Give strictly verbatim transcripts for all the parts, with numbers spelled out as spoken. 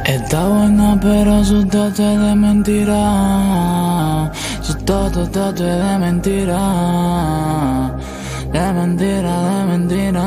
Está buena pero su toto es de mentira. Su toto, toto es de mentira. De mentira, de mentira.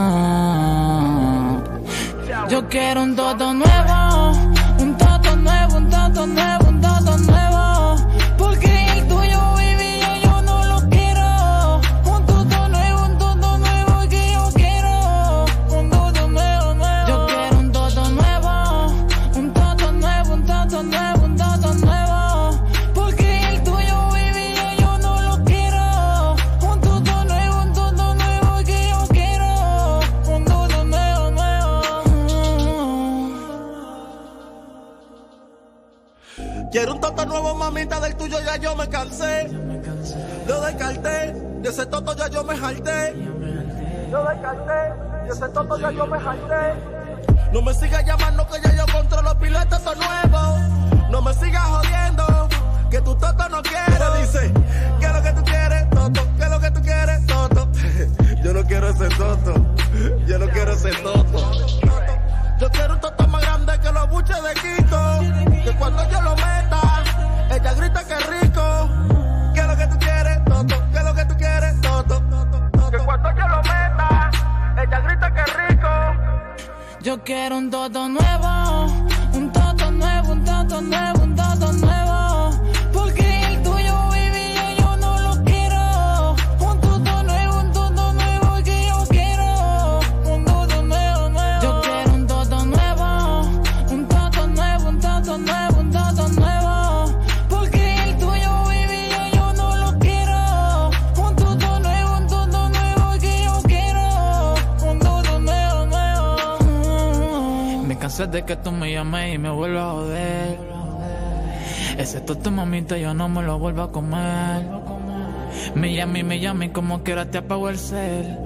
Yo quiero un toto nuevo. Un toto nuevo, un toto nuevo, un toto nuevo. Porque el tuyo, baby, yo, yo no lo quiero. Un toto nuevo, un toto nuevo que yo quiero. Un toto nuevo, nuevo. Yo quiero un toto nuevo. Un toto nuevo, un toto nuevo, un toto nuevo. Porque el tuyo, baby, yo, yo no lo quiero. Un toto nuevo, un toto nuevo que yo quiero. Un toto nuevo, nuevo. Quiero un toto nuevo, mamita, del tuyo ya yo me cansé. Lo descarté, de ese toto ya yo me jalté. Lo descarté, de ese toto ya yo me jalté. No me sigas llamando que ya yo controlo pila toto nuevo. No me sigas jodiendo, que tu toto no quiero. Dice, ¿qué es lo que tú quieres, toto? ¿Qué es lo que tú quieres, toto? Yo no quiero ese toto, yo no quiero ese toto. Yo quiero un toto más grande que los buches de Quito. Que cuando yo lo meta, ella grita que rico. ¿Qué es lo que tú quieres, toto? ¿Qué es lo que tú quieres, toto? Que cuando yo lo meta, ella grita que rico. Yo quiero un toto nuevo. Un toto nuevo, un toto nuevo, un toto nuevo. Porque el tuyo, baby, yo, yo no lo quiero. Un toto nuevo, un toto nuevo que yo quiero. Un toto nuevo, nuevo. Yo quiero un toto nuevo. Un toto nuevo, un toto nuevo, un toto nuevo. Porque el tuyo, baby, yo, yo no lo quiero. Un toto nuevo, un toto nuevo que yo quiero. Un toto nuevo, nuevo. Me cansé de que tú me llames y me vuelvas a joder. Ese toto, mamita, yo no me lo vuelvo a comer. Me llame y me llame y como quiera te apago el cel.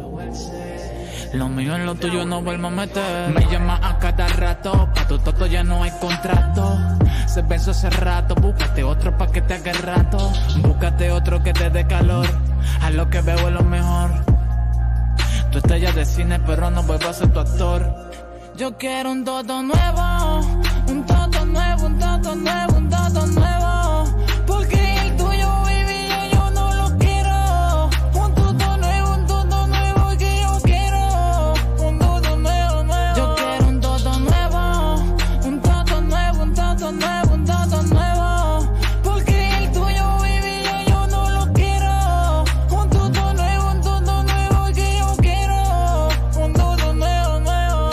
Lo mío en lo tuyo no vuelvo a meter. Me llama a cada rato, pa' tu toto ya no hay contrato. Se pensó hace rato, búscate otro pa' que te haga rato. Búscate otro que te dé calor. A lo que veo es lo mejor. Tu estrella de cine, pero no vuelvo a ser tu actor. Yo quiero un toto nuevo. Un toto nuevo, un toto nuevo, un toto nuevo. Porque el tuyo, baby, yo, yo no lo quiero. Un toto nuevo, un toto nuevo que yo quiero. Un toto nuevo, nuevo. Yo quiero un toto nuevo. Un toto nuevo, un toto nuevo, un toto nuevo. Porque el tuyo, baby, yo, yo no lo quiero. Un toto nuevo, un toto nuevo que yo quiero. Un toto nuevo, nuevo.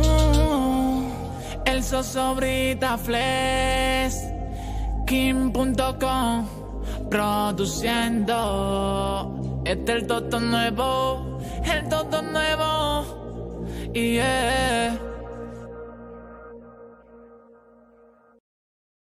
El Zozobrita Flex, Kim punto com, produciendo. Este es el toto nuevo, el toto nuevo. Y yeah.